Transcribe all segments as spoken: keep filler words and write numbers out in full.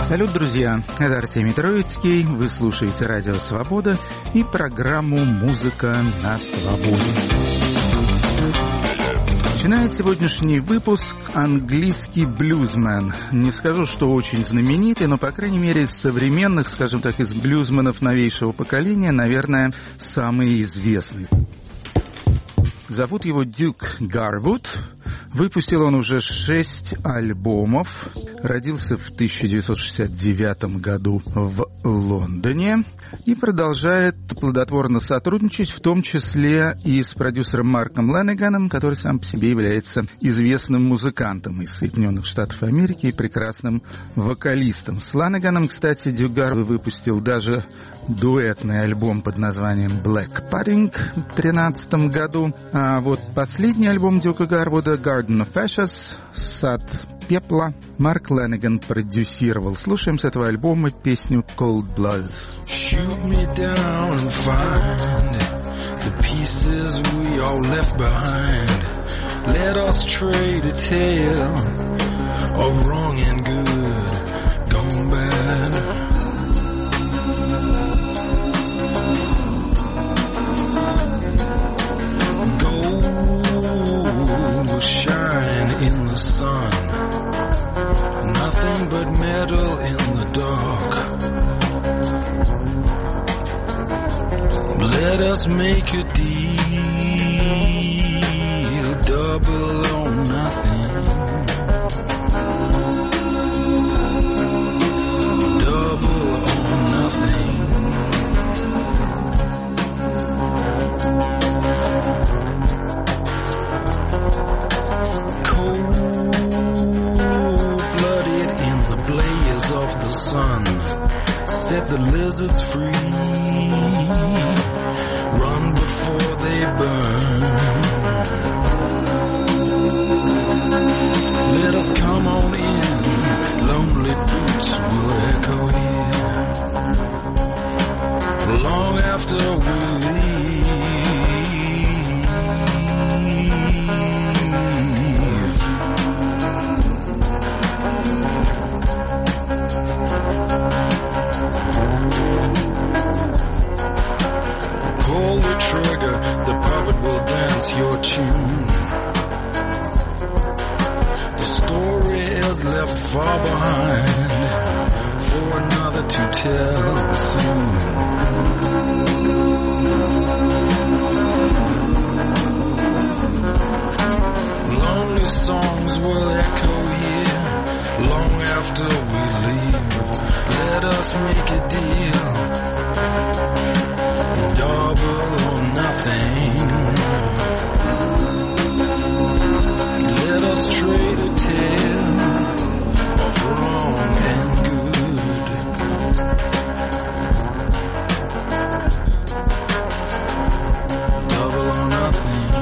Салют, друзья! Это Артемий Троицкий. Вы слушаете Радио Свобода и программу «Музыка на свободе». Начинает сегодняшний выпуск английский блюзмен. Не скажу, что очень знаменитый, но, по крайней мере, из современных, скажем так, из блюзменов новейшего поколения, наверное, самый известный. Зовут его Дюк Гарвуд. Выпустил он уже шесть альбомов. Родился в тысяча девятьсот шестьдесят девятом году в Лондоне. И продолжает плодотворно сотрудничать, в том числе и с продюсером Марком Ланиганом, который сам по себе является известным музыкантом из Соединенных Штатов Америки и прекрасным вокалистом. С Ланиганом, кстати, Дюк Гарвуд выпустил даже дуэтный альбом под названием Black Pudding в две тысячи тринадцатом году. А вот последний альбом Дюка Гарвуда Garden of Ashes, Сад пепла, Марк Ланиган продюсировал. Слушаем с этого альбома песню Cold Blood. Shoot me down and find the pieces we all left behind. Let us trade a tale of wrong and good gone bad. Shine in the sun, nothing but metal in the dark. Let us make a deal, double or nothing. Double or nothing. Of the sun, set the lizards free, run before they burn. Let us come on in, lonely boots will echo here, long after we leave. Pull the trigger, the puppet will dance your tune. The story is left far behind for another to tell soon. Lonely songs will echo here long after we leave. Let us make a deal, double or nothing. Let us trade a tale of wrong and good. Double or nothing.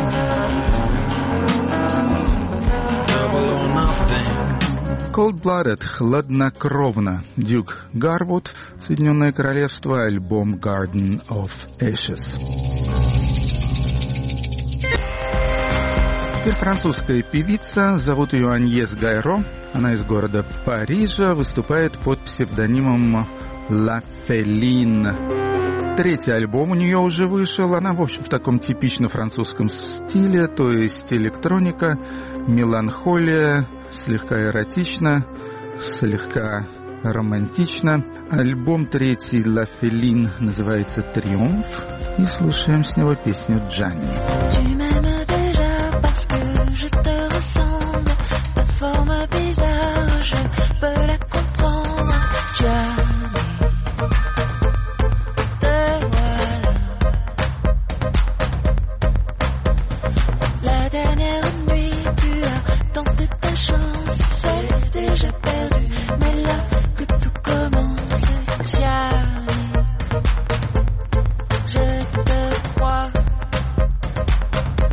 Double or nothing. Cold-Blooded, хладнокровно. Дюк Гарвуд, Соединенное Королевство, альбом Garden of Ashes. Теперь французская певица, зовут ее Аньес Гайро. Она из города Парижа, выступает под псевдонимом La Féline. Третий альбом у нее уже вышел. Она, в общем, в таком типично французском стиле, то есть электроника, меланхолия, слегка эротично, слегка романтично. Альбом третий La Féline называется «Триумф». И слушаем с него песню «Джанни». Je te crois.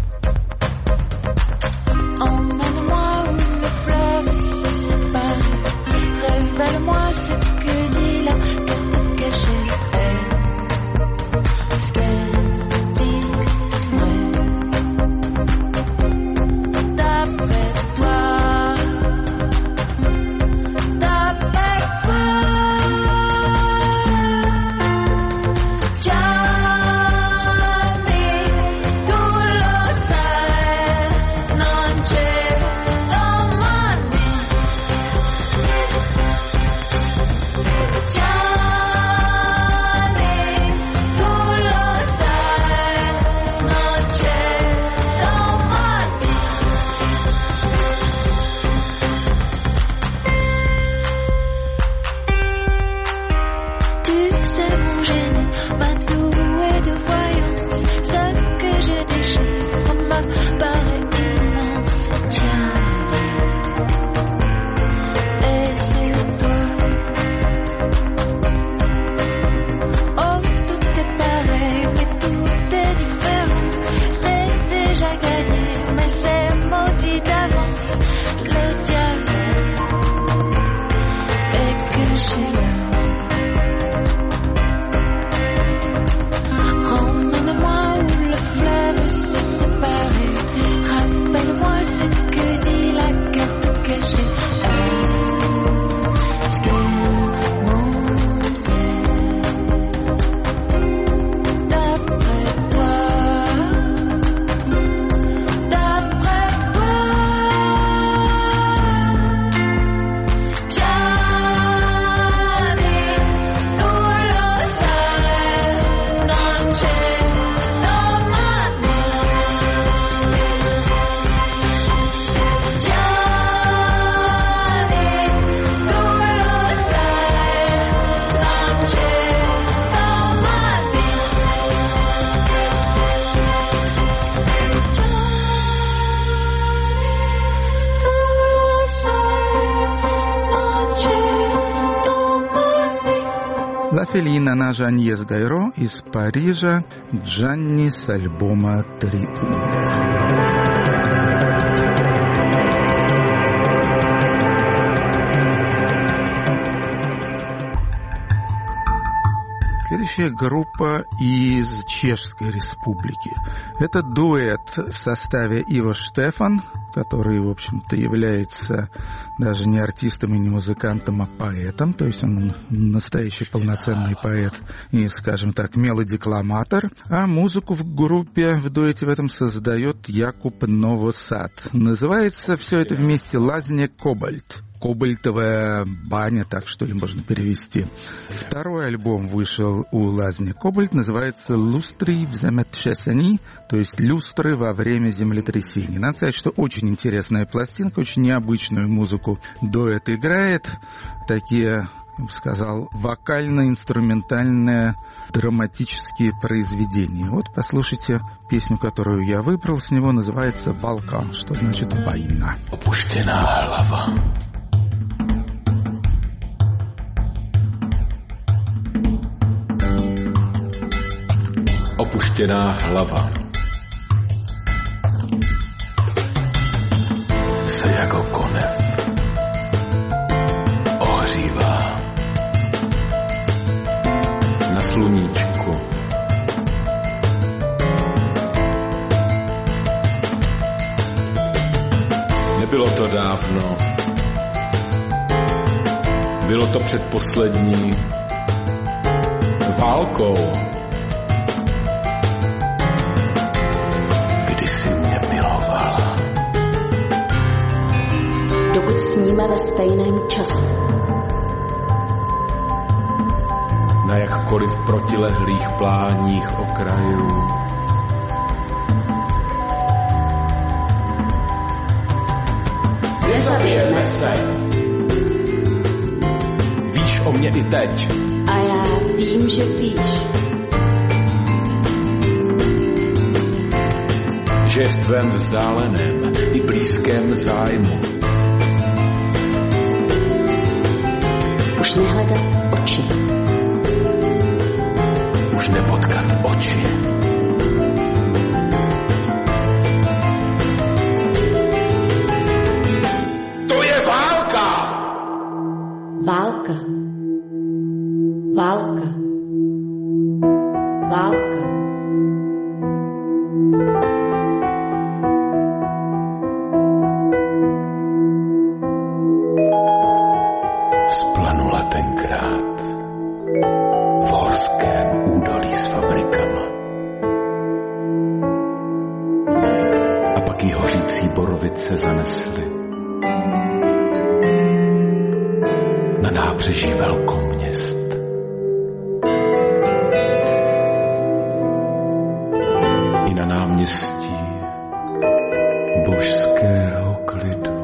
La Felina наша Аньес Гайро из Парижа, Джанни с альбома «Триумф». Следующая группа из Чешской Республики. Это дуэт в составе Иво Штефан, который, в общем-то, является даже не артистом и не музыкантом, а поэтом. То есть он настоящий полноценный поэт и, скажем так, мелодикламатор. А музыку в группе, в дуэте в этом создает Якуб Новосад. Называется все это вместе «Лазня Кобальт». Кобальтовая баня, так что ли можно перевести. Второй альбом вышел у Лазни Кобальт, называется «Лустры в землетрясении», то есть «Люстры во время землетрясений». Надо сказать, что очень интересная пластинка, очень необычную музыку дуэт играет. Такие, я бы сказал, вокально-инструментальные драматические произведения. Вот послушайте песню, которую я выбрал с него, называется «Балкан», что значит «война». Опущена голова. Opuštěná hlava se jako konev ohřívá na sluníčku. Nebylo to dávno, bylo to před poslední válkou. Dokud sníme ve stejném čase. Na jakkoliv protilehlých pláních okrajů. Nezabijeme se. Víš o mě i teď. A já vím, že víš. Že v tvém vzdáleném i blízkém zájmu už nehledat oči. Už nepotkat oči. To je válka! Válka. Válka. Válka. Vzplanula tenkrát v horském údolí s fabrikama. A pak jí hořící borovice zanesly na nábřeží velkoměst. I na náměstí božského klidu.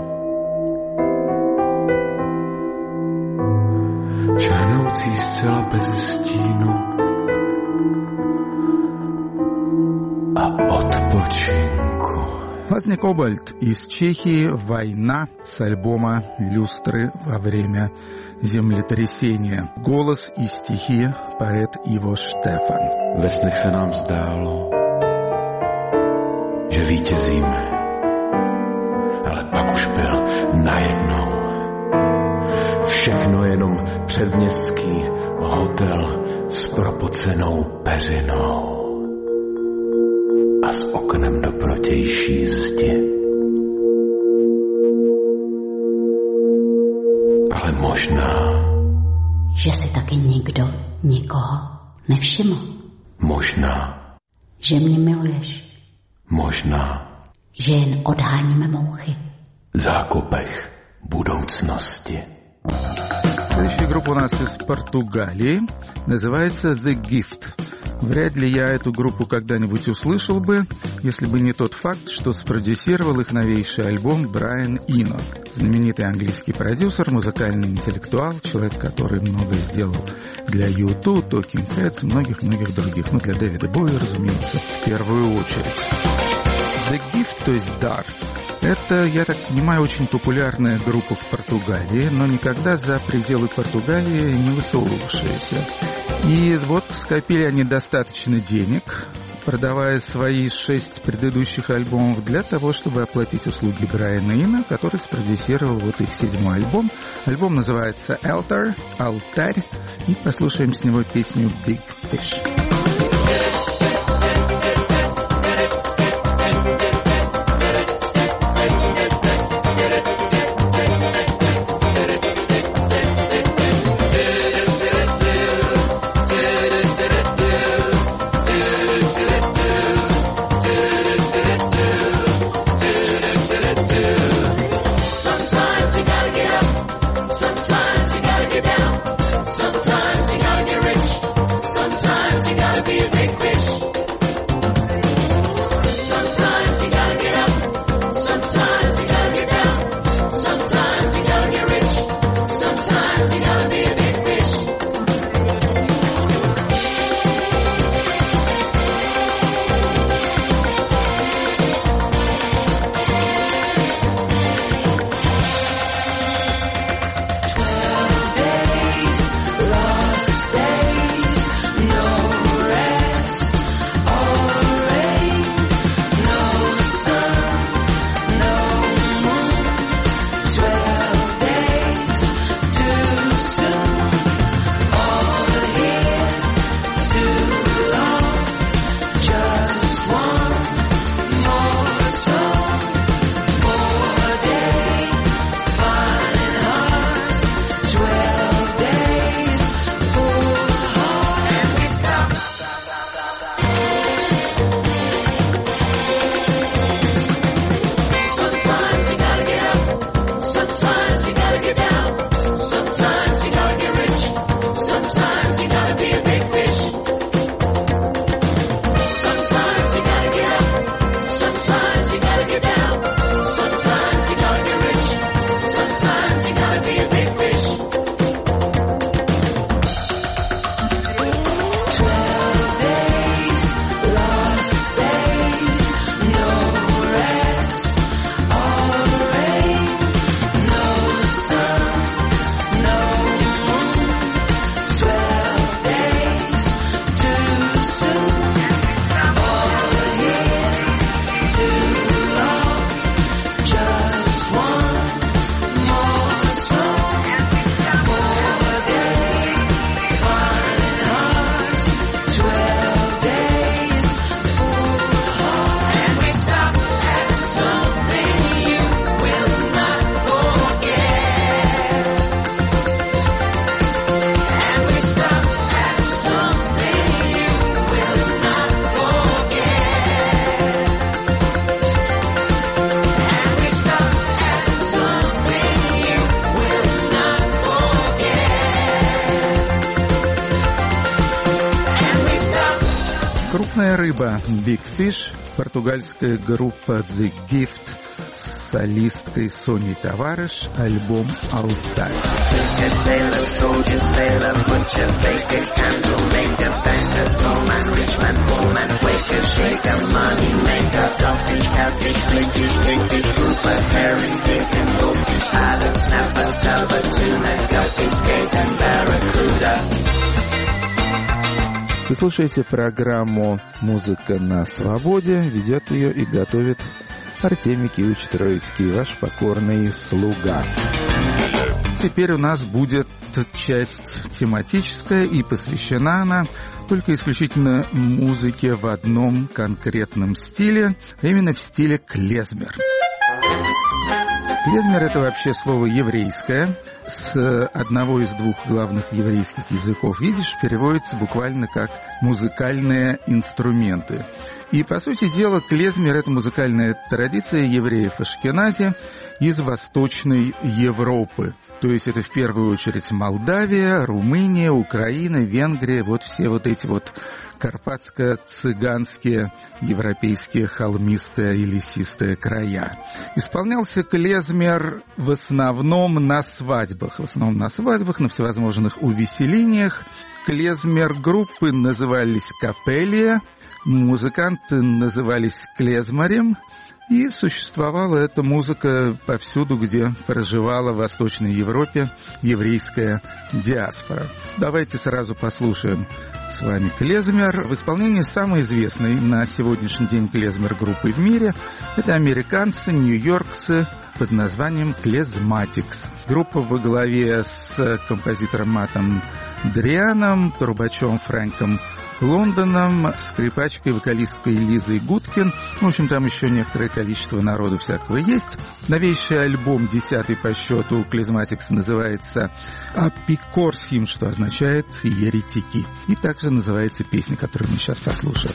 Černoucí zcela bez stínu a odpočinku. Лазня Кобальт из Чехии, «Война» с альбома «Люстры во время землетрясения». Голос и стихи поэт Ivo Štefan. Ve snech se nám zdálo, že vítězíme, ale pak už byl najednou všechno jenom předměstský hotel s propocenou peřinou a s oknem do protější zdi. Ale možná, že si taky nikdo nikoho nevšiml. Možná, že mě miluješ. Možná, že jen odháníme mouchy. V zákopech budoucnosti. Следующая группа у нас из Португалии, называется The Gift. Вряд ли я эту группу когда-нибудь услышал бы, если бы не тот факт, что спродюсировал их новейший альбом Брайан Ино. Знаменитый английский продюсер, музыкальный интеллектуал, человек, который много сделал для ю ту, Talking Heads и многих-многих других. Ну, для Дэвида Боуи, разумеется, в первую очередь. The Gift, то есть дар. Это, я так понимаю, очень популярная группа в Португалии, но никогда за пределы Португалии не высовывавшаяся. И вот скопили они достаточно денег, продавая свои шесть предыдущих альбомов для того, чтобы оплатить услуги Брайана Ино, который спродюсировал вот их седьмой альбом. Альбом называется «Altar», «Алтарь», и послушаем с него песню «Big Fish». Крупная рыба Big Fish, португальская группа The Gift с солисткой Соней Тавареш, альбом «Алтарь». Вы слушаете программу «Музыка на свободе». Ведет ее и готовит Артемий Киевич Троицкий, ваш покорный слуга. теперь у нас будет часть тематическая, и посвящена она только исключительно музыке в одном конкретном стиле, а именно в стиле клезмер. Клезмер — это вообще слово еврейское, с одного из двух главных еврейских языков. Видишь, переводится буквально как «музыкальные инструменты». И, по сути дела, клезмер — это музыкальная традиция евреев Ашкенази из Восточной Европы. То есть это в первую очередь Молдавия, Румыния, Украина, Венгрия, вот все вот эти вот карпатско-цыганские, европейские холмистые и лесистые края. Исполнялся клезмер в основном на свадьбах, в основном на свадьбах, на всевозможных увеселениях. Клезмер-группы назывались капелия, музыканты назывались клезмарем, и существовала эта музыка повсюду, где проживала в Восточной Европе еврейская диаспора. Давайте сразу послушаем с вами клезмер в исполнении самой известной на сегодняшний день клезмер-группы в мире. Это американцы, нью-йоркцы под названием Klezmatics. Группа во главе с композитором Матом Дрианом, трубачом Фрэнком Лондоном, скрипачкой, вокалисткой Лизой Гудкин. В общем, там еще некоторое количество народу всякого есть. Новейший альбом, десятый по счету, Klezmatics, называется «Апикорсим», что означает «еретики». И также называется песня, которую мы сейчас послушаем.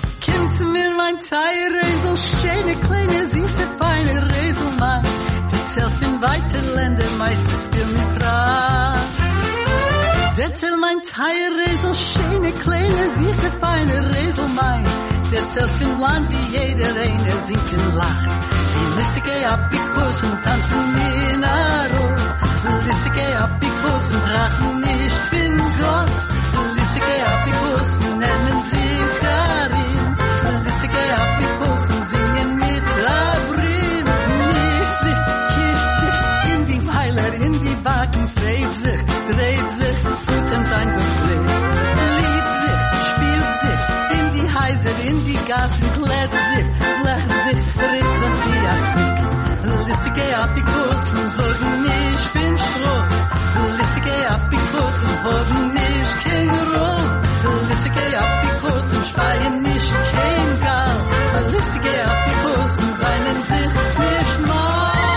Der zählt mein Teilresel, schöne, kleine, süße, feine Resel mein. Der zählt im Land wie jeder eine, singt und lacht. Die lustige Apikus und tanzen in Aro. Lustige Apikus und trachten nicht für Gott. Lustige Apikus nehmen sie darin. Lustige Apikus und singen mit Abrim. Nicht sich, kischt sich in die Pfeiler, in die Backen, dreht sich, dreht sich. Dein das Glück, liebt sich, spielt sich, in die Häuser, in die Gassen, klärt sich, lacht sich, redet sich wie Jasmin. Listige Apikosen sorgen nicht, bin Schroff. Listige Apikosen haben nicht kein Ruf. Listige Apikosen speien nicht kein Gal. Listige Apikosen seinen sich nicht mal.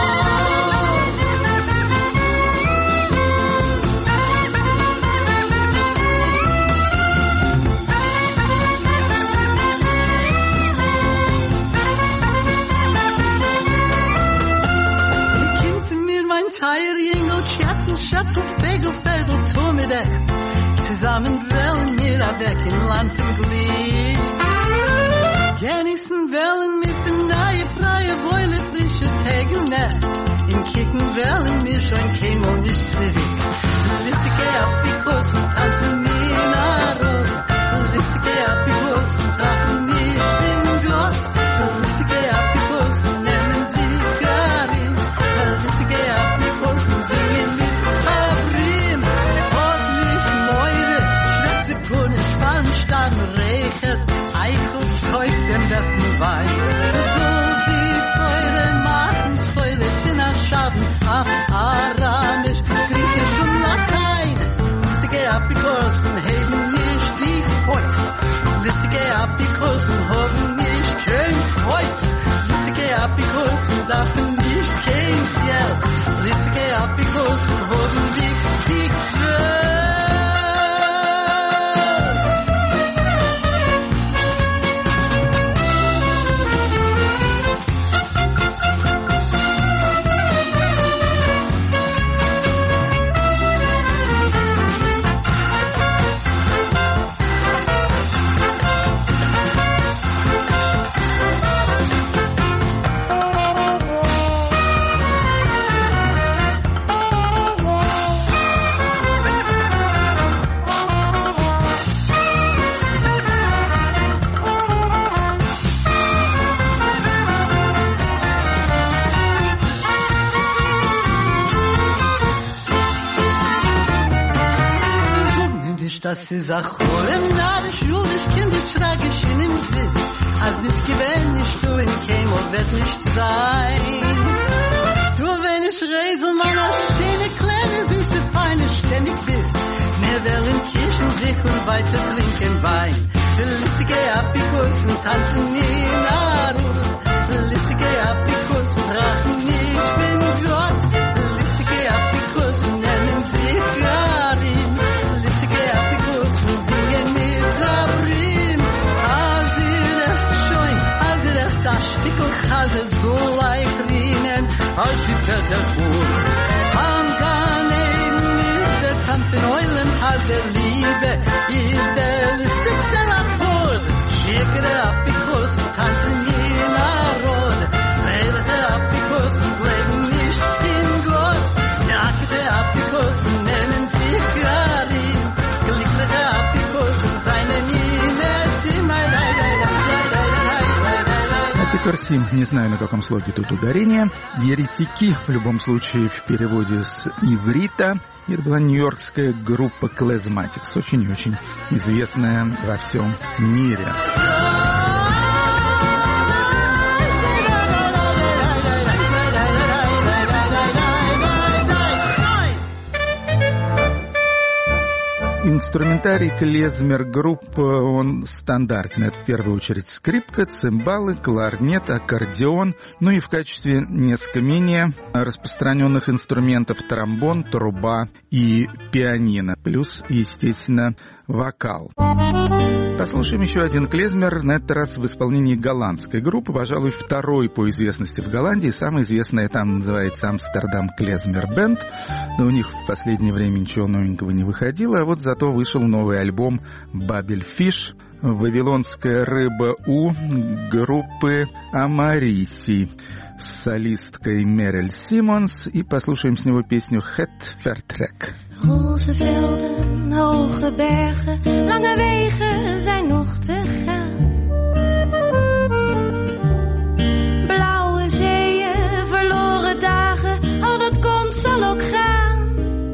Teierjengel, Schatzen, Schatzen, Fegel, Fegel, Turmedech. Zusammen wollen wir weg im Land im Glied. Genießen wollen wir für neue, freie Wäule, frische Tage Nacht. Im Kicken wollen wir schon kämen nicht zurück. Lissige Apikos und tanzen in Aro. Lissige Apikos und trachten nicht in Gott. Lissige Apikos und nehmen sie Karin. Lissige Apikos und singen mit Abrim. Ordentlich Meure, Schwätze, Spannstein, Rechert, Eichel, Zeug, dem besten Wein. So die teure Martensfäule, Finnerschaben, ach, Aramisch, Griechisch und Latein. Listige Apikosen heben nicht die Fäust. Listige Apikosen haben nicht kein Kreuz. Listige Apikosen dürfen nicht kein Geld. Listige Apikosen haben nicht die Quelle. Das ist auch wohl im Namen schuldig, kindisch, tragisch in dem Sitz. Als nicht gewähnt, nicht du in Kämel, wird nicht sein. Du, wenn ich reise, Mama, schöne, kleine, süße ständig bist. Wir wollen kirchen sich und weiter trinken Wein. Lustige Apikus und tanzen in Arul. Lustige Apikus und rachen, ich bin Gott. Lustige Apikus und nennen sich Garim. Lustige Apikus und singen mit Sabrim. Als ihr erst schön, als ihr erst das Stück und Chaser so leicht rienen, als ihr fällt hervor. Tanganen ist der Tampen Eulen, als der Liebe ist der lustigste Rapport. Schickere Apikos und tanzen in Arod. Freiliche Apikos und leben nicht in Gott. Nackte Apikos und nennen sich Garim. Glückliche Apikos und seinen Inetim. Апикорси, не знаю, на каком слоге тут ударение. Еретики, в любом случае, в переводе с иврита. Это была нью-йоркская группа Klezmatics, очень и очень известная во всем мире. Инструментарий клезмер-групп, он стандартен. Это в первую очередь скрипка, цимбалы, кларнет, аккордеон, ну и в качестве несколько менее распространенных инструментов тромбон, труба и пианино. Плюс, естественно, вокал. Послушаем еще один клезмер, на этот раз в исполнении голландской группы, пожалуй, второй по известности в Голландии. Самая известная там называется Амстердам Клезмер Бенд, но у них в последнее время ничего новенького не выходило, а вот зато вышел новый альбом «Бабель Фиш», «Вавилонская рыба У» группы Амариси с солисткой Мерель Симмонс, и послушаем с него песню «Het Vertrek». Roze velden, hoge bergen, lange wegen zijn nog te gaan. Blauwe zeeën, verloren dagen, al dat komt zal ook gaan.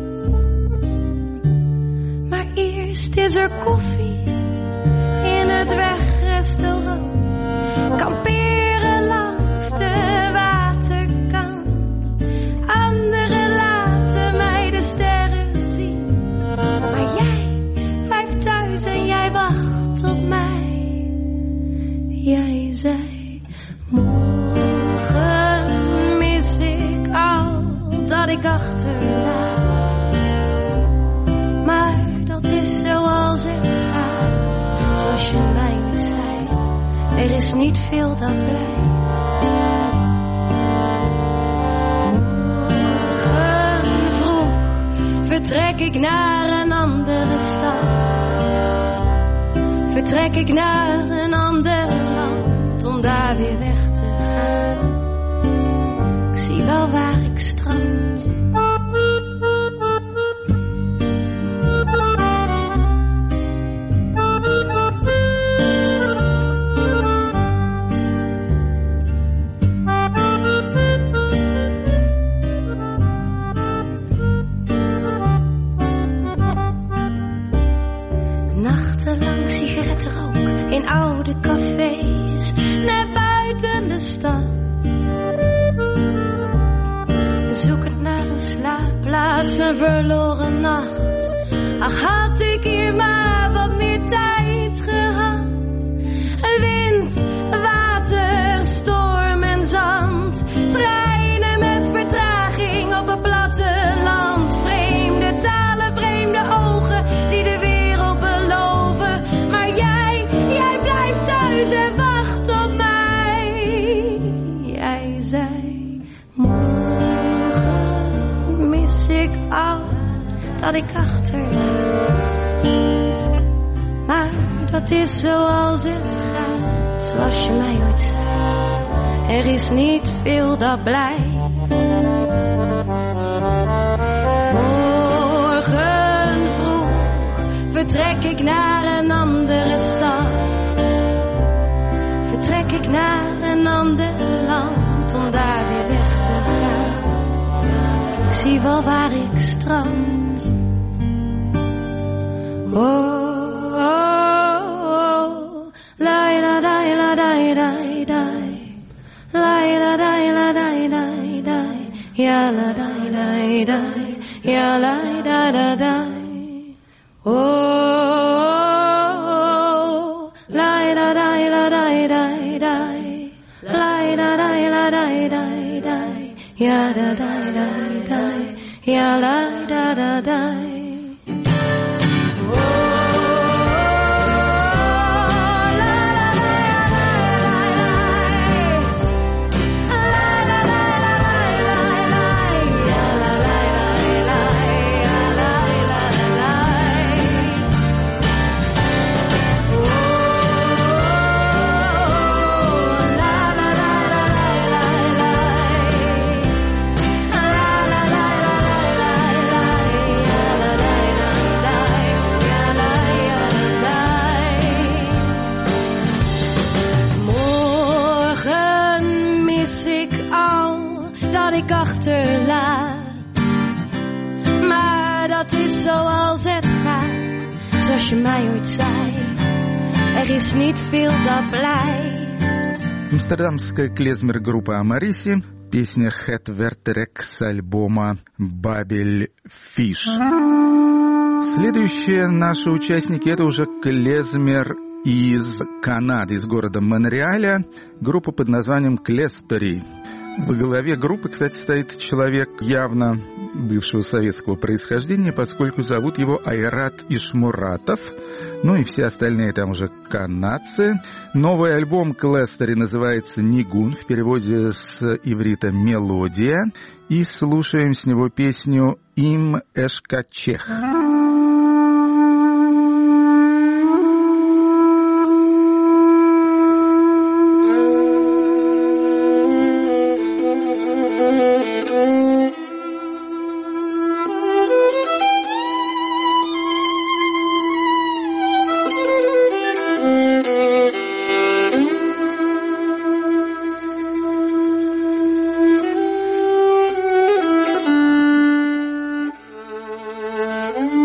Maar eerst is er koffie in het wegrestaurant. Kamperen langs de waterkant. Anderen laten mij de sterren zien. Maar jij blijft thuis en jij wacht op mij. Jij zei, morgen mis ik al dat ik achterlaat. Maar dat is zoals het gaat, zoals je mij niet zei. Er is niet veel dat blijft. Morgen vroeg vertrek ik naar een andere stad. Vertrek ik naar een ander land om daar weer weg te gaan. Ik zie wel waar ik strand. Nachtenlang sigarettenrook in oude cafés, naar buiten de stad. Zoekend naar een slaapplaats, een verloren nacht. Ach, had ik hier maar wat meer tijd gehad. Wind, water, storm en zand. Treinen met vertraging op het platteland. Vreemde talen, vreemde ogen die de wereld beloven. Maar jij, jij blijft thuis en wacht op mij. Jij zei, morgen mis ik al dat ik achterlaat. Maar dat is zoals het gaat, zoals je mij ooit zei. Er is niet veel dat blijft. Morgen vroeg vertrek ik naar een andere stad. Vertrek ik naar een ander land om daar weer weg te gaan. Ik zie wel waar ik strand. Oh, oh, oh. La la la la la la la. La la la la la la la. Ja la la la la. ya la da da da. Oh, la da da da da da da, la da da da da da da, ya da da da da, ya la da da da. Ik achterlaat, maar dat is zoals het gaat, zoals je mij ooit zei, er is niet veel dat blijft. Амстердамская клезмер-группа Амариси, песня «Het Werterek» с альбома «Бабель Фиш». Следующие наши участники — это уже клезмер из Канады, из города Монреаля, группа под названием «Клестори». Во главе группы, кстати, стоит человек явно бывшего советского происхождения, поскольку зовут его Айрат Ишмуратов. Ну и все остальные там уже канадцы. Новый альбом Клестори называется «Нигун», в переводе с иврита «Мелодия». И слушаем с него песню «Им Эшкачех». Mm-hmm.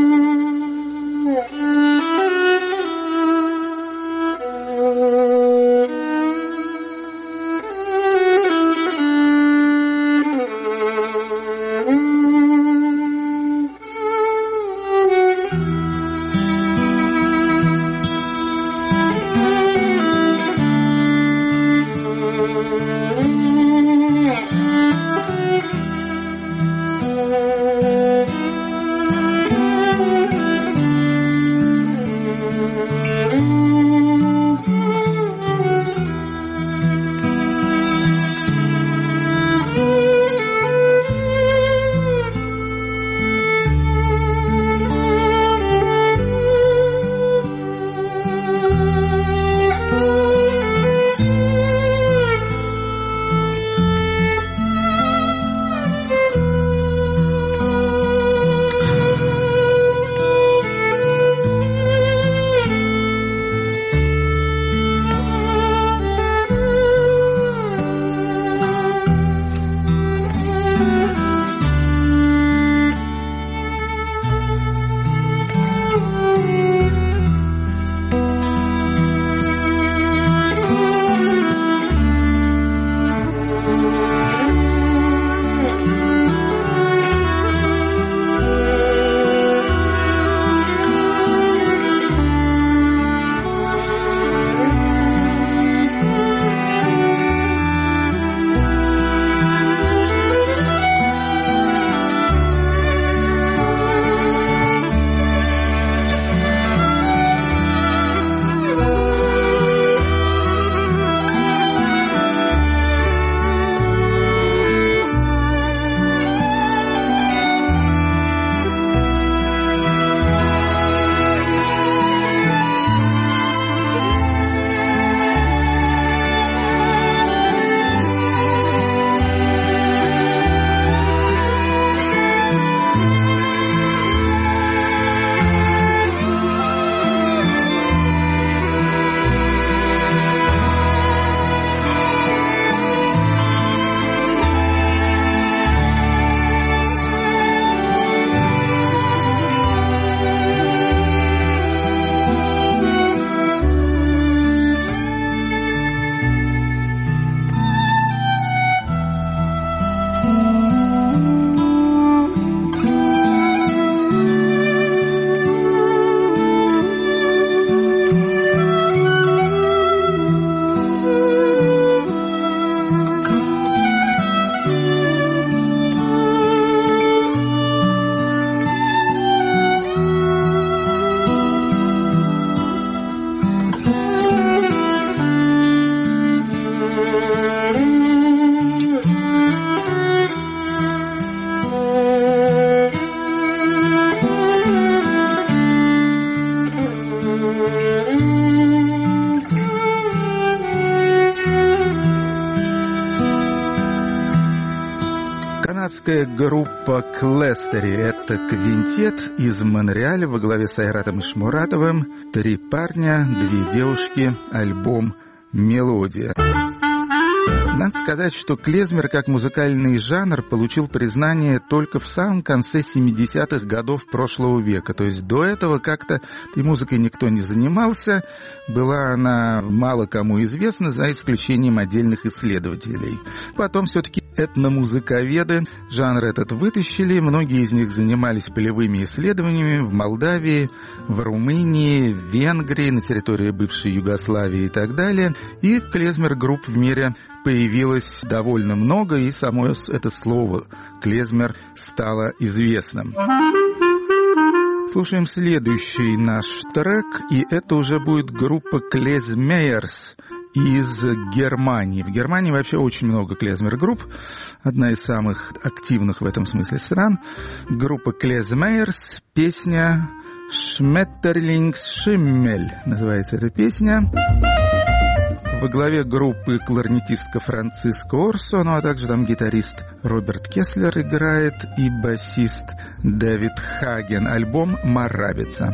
Канадская группа Клестери – это квинтет из Монреаля во главе с Айратом Ишмуратовым. Три парня, две девушки, альбом «Мелодия». Надо сказать, что клезмер как музыкальный жанр получил признание только в самом конце семидесятых годов прошлого века. То есть до этого как-то этой музыкой никто не занимался. Была она мало кому известна, за исключением отдельных исследователей. Потом все-таки этномузыковеды жанр этот вытащили. Многие из них занимались полевыми исследованиями в Молдавии, в Румынии, в Венгрии, на территории бывшей Югославии и так далее. И клезмер-групп в мире появилось довольно много, и само это слово «клезмер» стало известным. Слушаем следующий наш трек, и это уже будет группа Klezmeyers из Германии. В Германии вообще очень много клезмер-групп, одна из самых активных в этом смысле стран. Группа Klezmeyers, песня «Schmetterlingsschimmel» называется эта песня. Во главе группы кларнетистка Франциско Орсо, ну а также там гитарист Роберт Кеслер играет и басист Дэвид Хаген. Альбом «Моравица».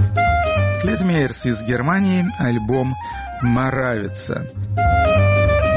Klezmeyers из Германии, альбом «Моравица».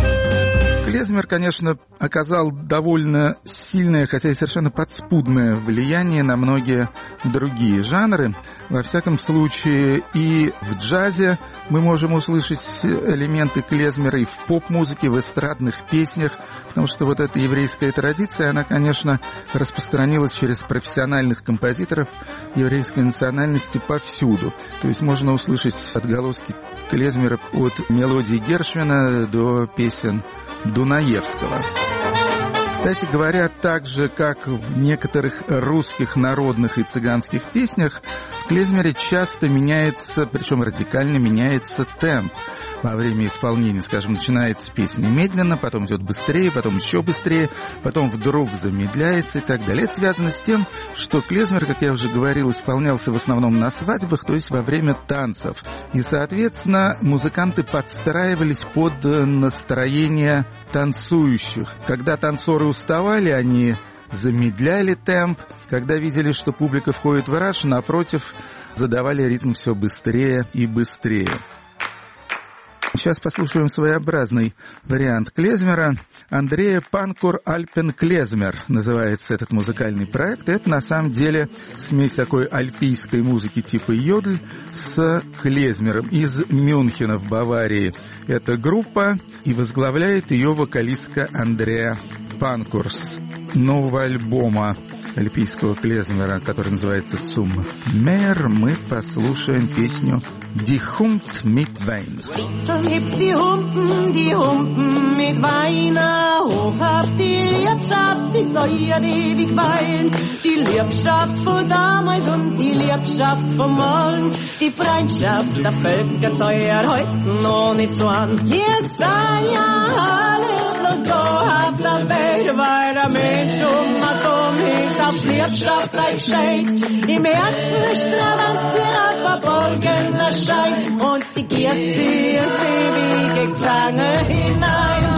Клезмер, конечно, оказал довольно сильное, хотя и совершенно подспудное влияние на многие другие жанры. Во всяком случае, и в джазе мы можем услышать элементы клезмера, и в поп-музыке, в эстрадных песнях, потому что вот эта еврейская традиция, она, конечно, распространилась через профессиональных композиторов еврейской национальности повсюду. То есть можно услышать отголоски клезмера от мелодии Гершвина до песен Дунаевского. Кстати говоря, так же, как в некоторых русских народных и цыганских песнях, в клезмере часто меняется, причем радикально меняется темп во время исполнения. Скажем, начинается песня медленно, потом идет быстрее, потом еще быстрее, потом вдруг замедляется и так далее. Это связано с тем, что клезмер, как я уже говорил, исполнялся в основном на свадьбах, то есть во время танцев. И, соответственно, музыканты подстраивались под настроение танцующих. Когда танцоры уставали, они замедляли темп. Когда видели, что публика входит в раж, напротив, задавали ритм все быстрее и быстрее. Сейчас послушаем своеобразный вариант клезмера. Андрея Панкур Альпен Клезмер называется этот музыкальный проект. Это на самом деле смесь такой альпийской музыки типа йодль с клезмером из Мюнхена в Баварии. Это группа, и возглавляет ее вокалистка Андрея Панкур с нового альбома альпийского клезмера, который называется «Zum Meer». Мы послушаем песню «Die Humpt mit Wein». Hebt die Humpen, die Humpen mit Wein hoch auf die Liebschaft, sie soll ja ewig weilen. Die Liebschaft von damals und die Liebschaft von morgen, die Freundschaft der Völker teuer heute noch nicht so an. Jetzt sei ja alle bloß so auf der Welt, weil der Mensch um Atom ist auf Liebschaft einsteigt. Im Herzen strahlt sie verborgener Schein und sie geht sie ins ewige Gesang hinein.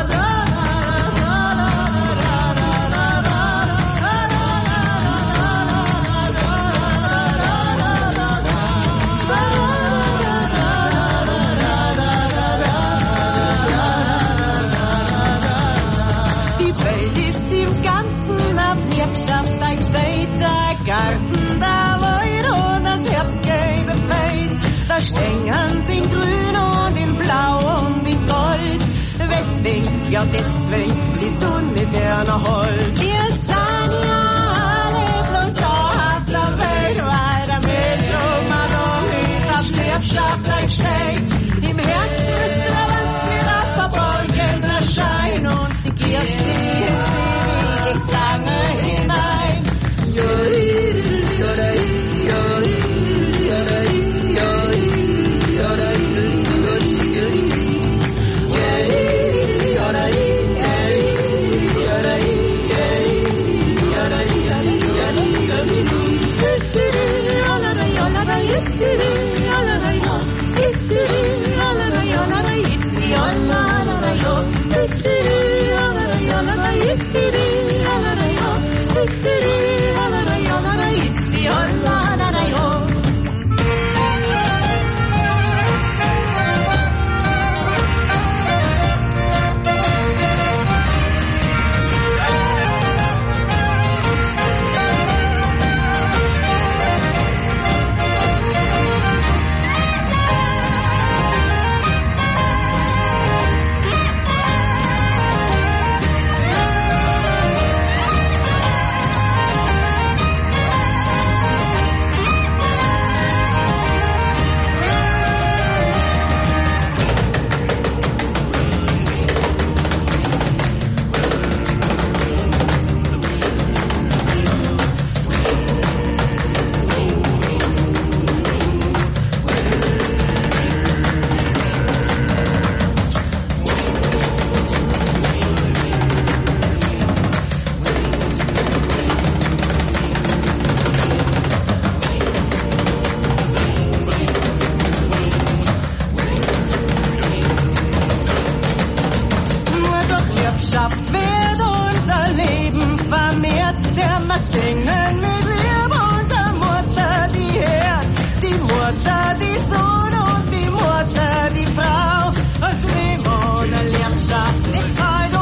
Die Welt ist im Ganzen auf Liebschaft eingestellt, der Garten, der Wald und das herbstgelbe Feld. Da Stängern sind grün und in blau und in gold. Weswegen, ja deswegen, die Sonne ist ja noch hold. Wir sind ja alle bloß da auf der Welt, weil der Mensch um Atom ist auf Liebschaft einsteigt. Im Herzen strahlt mir das verborgener Schein und sie geht sie ins ewige Gesang hinein. Sohn und die Mutter, die Frau, aus Leben ohne Liebschaft ist heute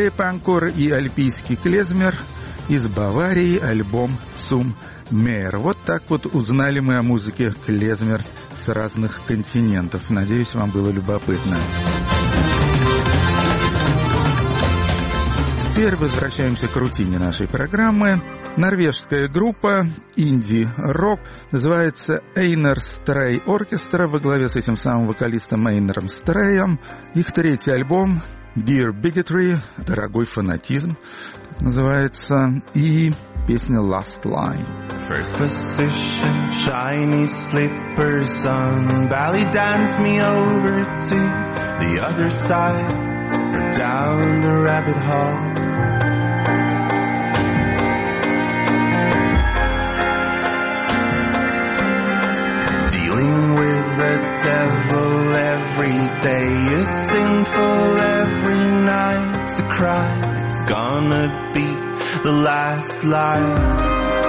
Репанкор и альпийский клезмер, из Баварии альбом «Цум Мейер». Вот так вот узнали мы о музыке клезмер с разных континентов. Надеюсь, вам было любопытно. Теперь возвращаемся к рутине нашей программы. Норвежская группа инди-рок называется Einar Stray Orchestra во главе с этим самым вокалистом Эйнаром Стрэем. Их третий альбом Dear Bigotry, дорогой фанатизм, называется, и песня Last Line. First position, shiny slippers on, belly dance me over to the other side, or down the rabbit hole. Dealing with the devil every day is sinful, every night's a crime. It's gonna be the last line.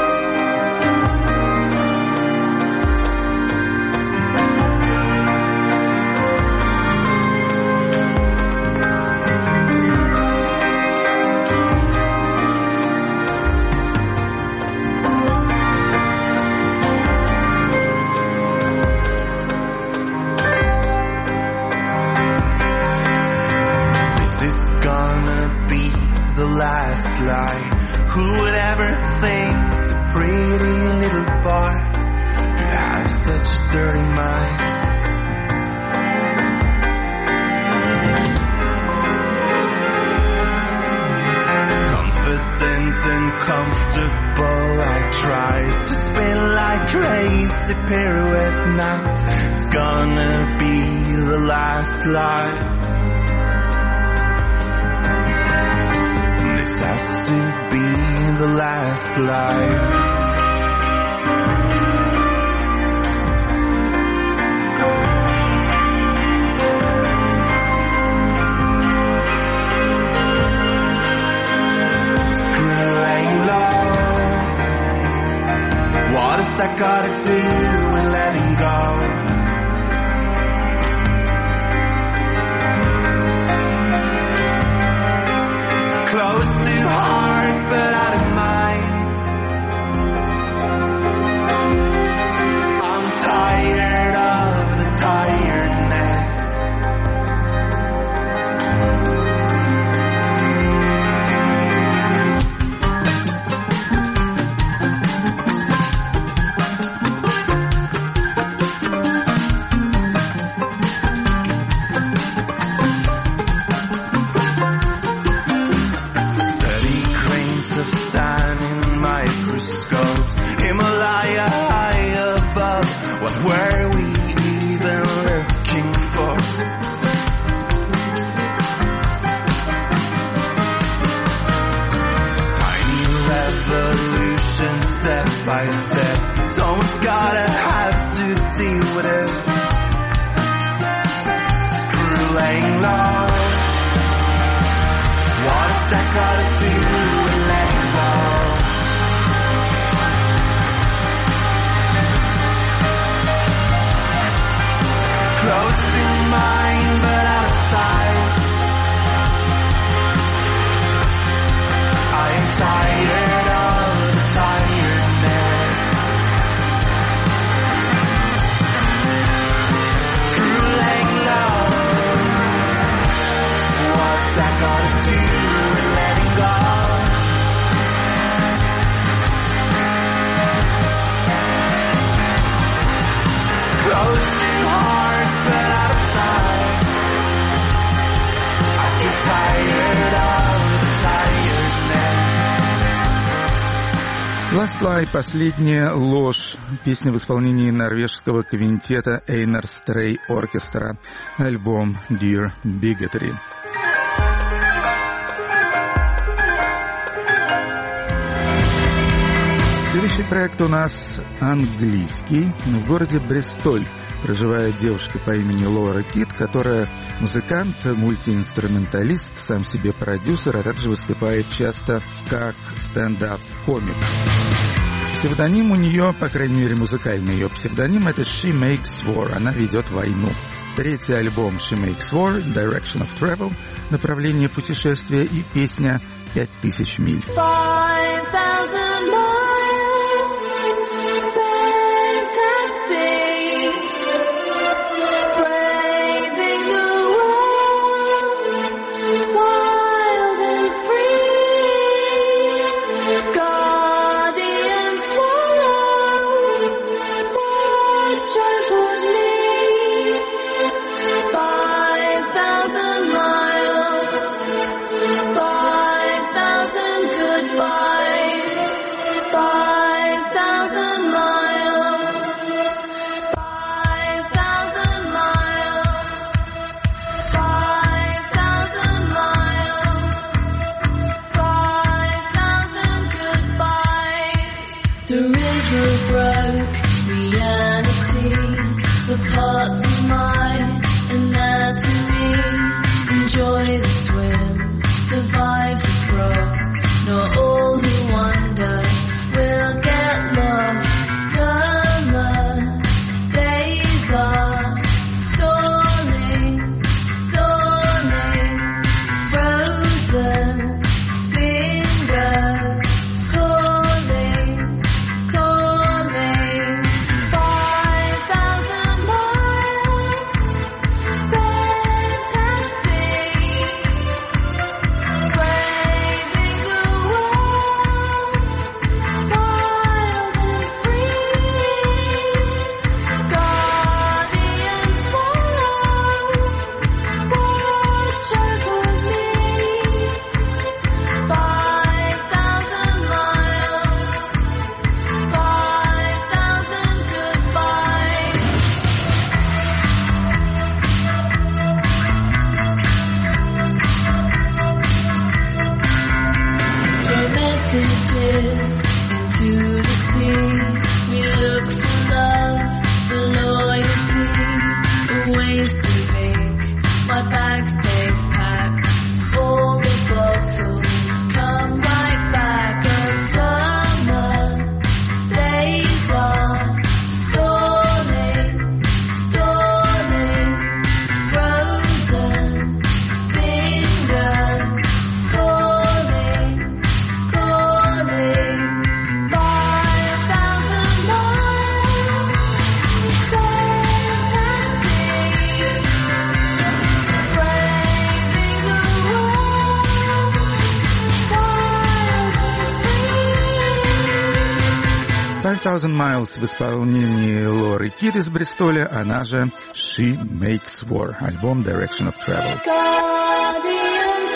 Who would ever think the pretty little boy could have such a dirty mind? Confident and comfortable, I tried to spin like crazy pirouette nights. It's gonna be the last line. This has to be the last line. Screwing low. What has that got to do with letting go? Close to heart, but out of mind. I'm tired of the tiredness. By step, someone's gotta have to deal with it. Screwing low. What's that gotta do with letting go? Close to mine, but outside. I'm tired of the tired. That gotta do with letting go. Close to heart, but outside. I get tired of the tiredness. Last Lie, последняя ложь. Песня в исполнении норвежского квинтета Einar Stray Orchestra. Альбом Dear Bigotry. Следующий проект у нас английский. В городе Бристоль проживает девушка по имени Лора Кит, которая музыкант, мультиинструменталист, сам себе продюсер, а также выступает часто как стендап-комик. Псевдоним у нее, по крайней мере музыкальный ее псевдоним, это She Makes War, она ведет войну. Третий альбом She Makes War, Direction of Travel, направление путешествия, и песня «Пять тысяч миль». Parts of my anatomy, enjoy the swim, survive the frost. Not all who wander will get lost. Summer days are storming, storming, frozen fingers calling, calling. Five thousand messages into the sea. We look for love, for loyalty, for ways to make my bag stays packed. All the bottles come right back. Oh, summer days are storming, storming, frozen fingers calling, calling. Five thousand miles, fantasy, braving the world, wild and free. Five Thousand Miles в исполнении Лоры Кид из Бристоля, она же She Makes War, альбом Direction of Travel. Guardians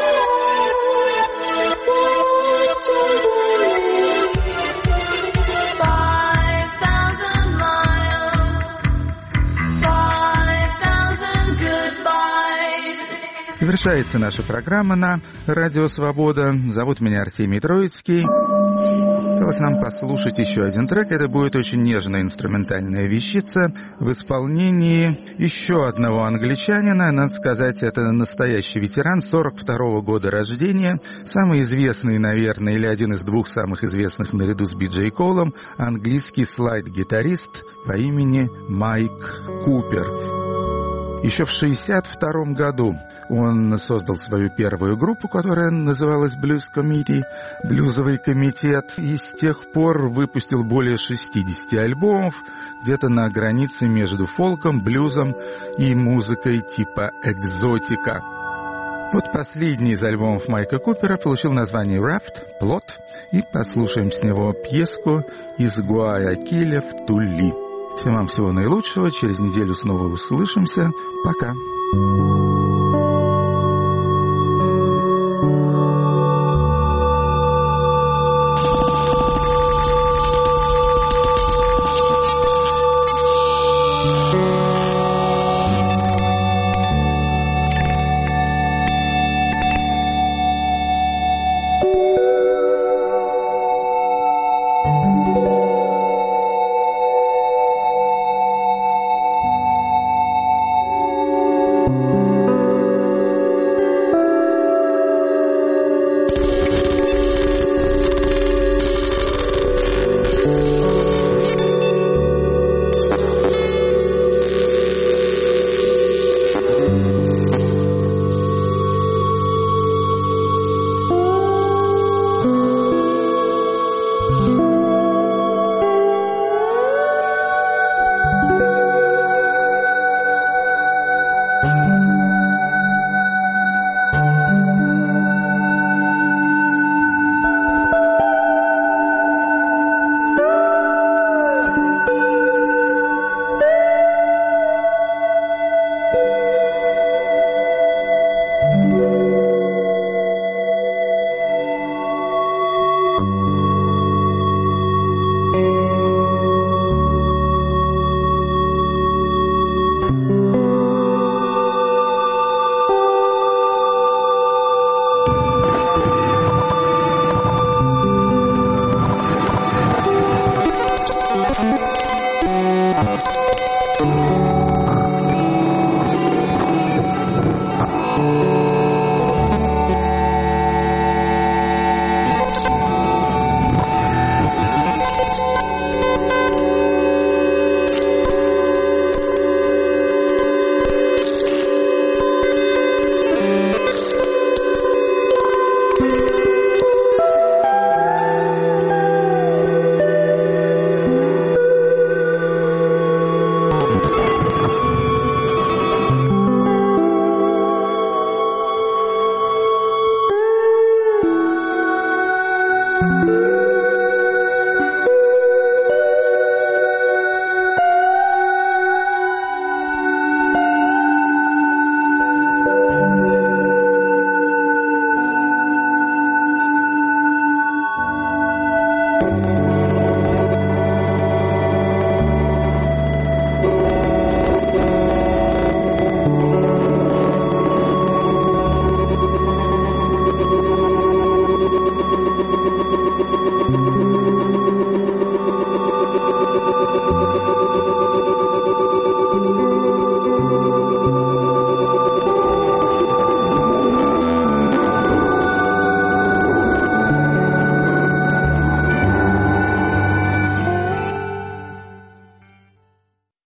five thousand miles, five thousand goodbyes. Завершается наша программа на Радио Свобода. Зовут меня Артемий Троицкий. Осталось нам послушать еще один трек. Это будет очень нежная инструментальная вещица в исполнении еще одного англичанина. Надо сказать, это настоящий ветеран, сорок второго года рождения. Самый известный, наверное, или один из двух самых известных наряду с Би Джей Колом, английский слайд-гитарист по имени Майк Купер. Еще в шестьдесят втором году он создал свою первую группу, которая называлась Blues Committee, блюзовый комитет, и с тех пор выпустил более шестидесяти альбомов, где-то на границе между фолком, блюзом и музыкой типа экзотика. Вот последний из альбомов Майка Купера получил название «Raft», «Плот», и послушаем с него пьеску из Гуаякиля в Тули. Всем вам всего наилучшего. Через неделю снова услышимся. Пока.